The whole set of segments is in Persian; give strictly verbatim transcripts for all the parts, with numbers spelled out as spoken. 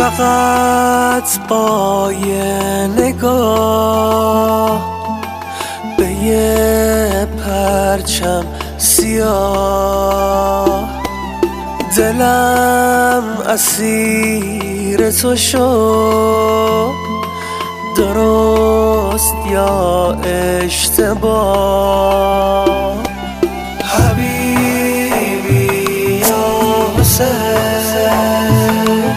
فقط با یه نگاه به یه پرچم سیاه دلم اسیر تو شد، درست یا اشتباه. حبیبی یا حسین،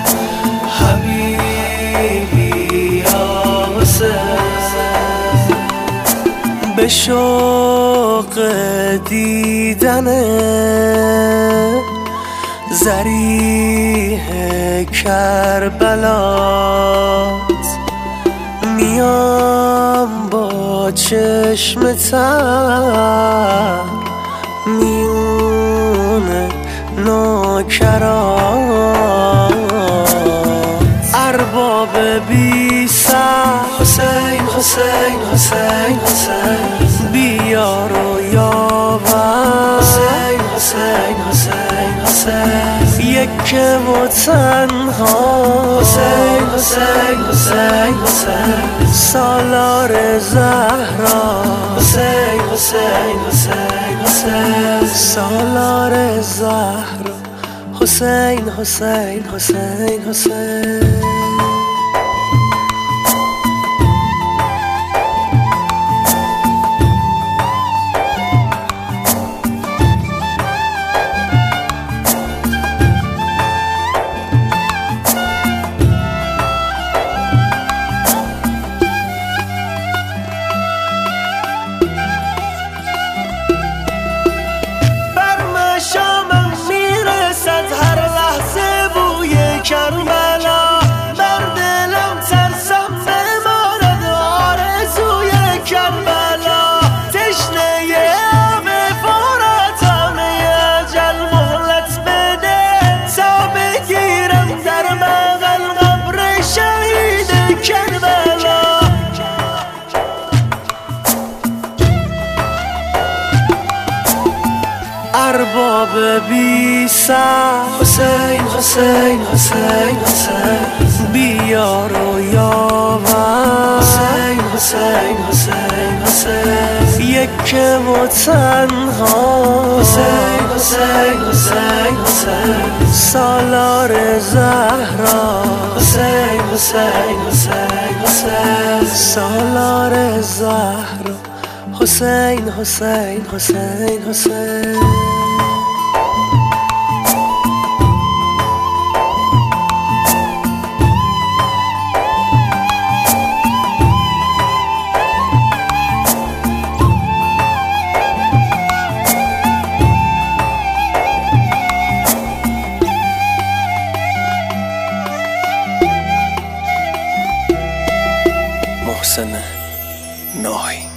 حبیبی یا حسین، به شوق دیدنه ضریح کربلات میام با چشم تر میونه نوکرات. ارباب بی سر حسین حسین حسین حسین، بیار و یاور حسین حسین حسین حسین، یک و تنها حسین حسین حسین حسین، سالار زهرا حسین حسین حسین حسین، سالار زهرا حسین حسین حسین حسین. کربلا بر دلم ترسم بماند آرزوی کربلا، تشنه آب فرات همه اجل مهلت بده تا بگیرم در بغل قبر شهید کربلا. ارباب بی سر حسین حسین حسین حسین، بیار و یاور حسین حسین حسین حسین، یک و تنها حسین حسین حسین حسین، سالار زهرا حسین حسین حسین حسین، سالار زهرا حسین حسین حسین حسین. محسن ناهی.